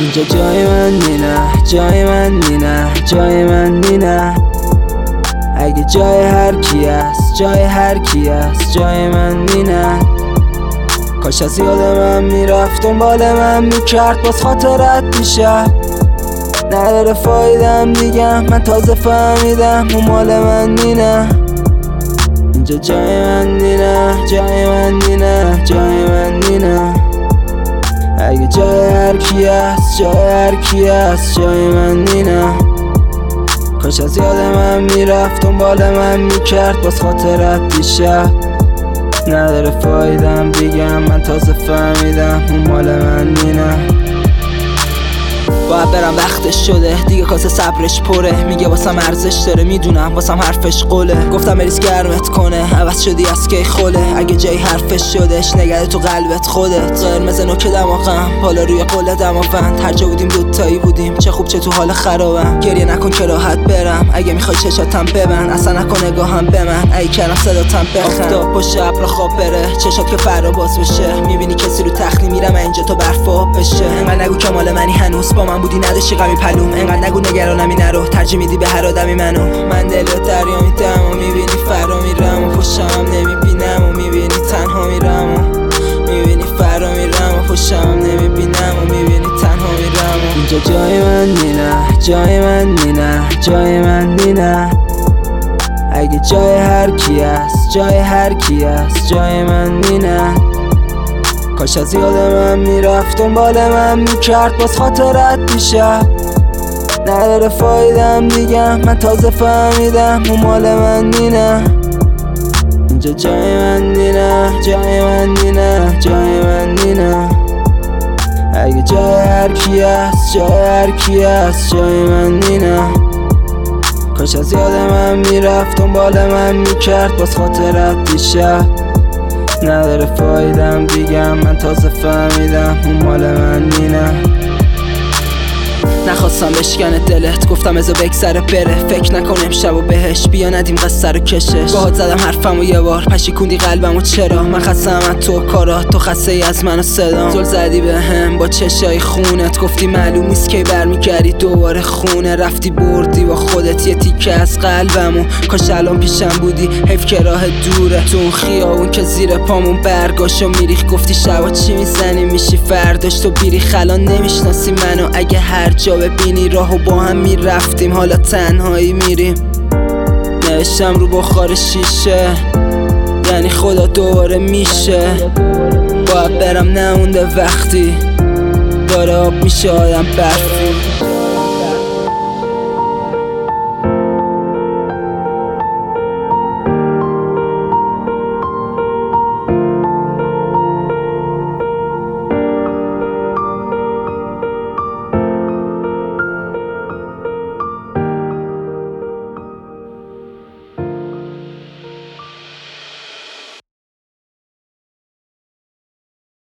اینجا جای من نه، جای من نه، جای من نه. اگه جای هر کی است، جای هر کی است، جای من نه. کاش از یاد من میرفت دنبال من میکرد باز خاطرت دیشب. نداره فایدم دیگم، من تازه فهمیدم اون مال من نه. اینجا جای من نه، جای من نه، جای من نه. اگه جای هر کی است، جای هر کی است، جای من نه. کاش از یاد من میرفت دنبال من میکرد باز خاطرت دیشب. نداره فایدم بگم، من تازه فهمیدم اون مال من نه. باید برم وقتش شده دیگه، کاسه صبرش پره. میگه واسم ارزش داره، میدونم واسم حرفش قوله. گفتم بریز گرمت کنه، عوض شدی از کی خوله. اگه جای حرفش شدش نگرده تو قلبت خودت. قرمز نوک دماغم بالا روی قله دماوند. هر جا بودیم دوتایی بودیم، چه خوب چه تو حال خرابم. گریه نکن که راحت برم، اگه میخوای چشاتم ببند. اصلا نکن نگاهم به من، اگه کردم صداتم بخند. آفتاب پشت ابر خواب بره، چشات که فرا باز بشه. میبینی کسی رو تختی میرم اینجا تو برفا بشه. انقدر نگو که مال منی، هنوز با من بودی نداشتی غمی پلوم. انقدر نگو نگرانمی نرو، ترجیح میدی به هر آدمی منو. من دل به دریا میدم و میبینی فرا میرم و پشتم نمیبینم و میبینی تنها میرم و میبینی فرا میرم و پشتم نمیبینم و میبینی تنها میرم و اینجا جای من نه، جای من نه، جای من نه. اگه جای هر کی است، جای هر کی است، جای من نه. کاش از یاد من میرفت دنبال من میکرد باز خاطرت دیشب. نداره فایدم دیگم، من تازه فهمیدم اون مال من نه. اینجا جای من نه، جای من نه، جای من نه. اگه جای هر کی است، جای هر کی است، جای من نه. کاش از یاد من میرفت دنبال من میکرد باز خاطرت دیشب. نداره فایدم بگم، من تازه فهمیدم اون مال من نه. نخواستم بشکنه دلت، گفتم ازا بگذره بره. فکر نکن امشب و بهش بیا ندیم قصه رو کشش. باهات زدم حرفمو یه بار، پشیکوندی قلبمو چرا. من خستم از تو کارات، تو خسته ای از من و صدام. زل زدی به هم با چشای خونت، گفتی معلوم نیست کی برمیگردی دوباره خونه. رفتی بردی با خودت یه تیکه از قلبمو. کاش الان پیشم بودی، حیف که راه دوره. تو اون خیابون که زیر پامون برگاشو میریخ. گفتی شبا چی میزنی میشی فرداش تو بیری. خلان نمیشناسی منو، اگه هر جا ببینی راهو با هم میرفتیم حالا تنهایی میریم. نوشتم رو بخار شیشه، یعنی خدا دوباره میشه. باید برم نمونده وقتی داره آب میشه آدم برف.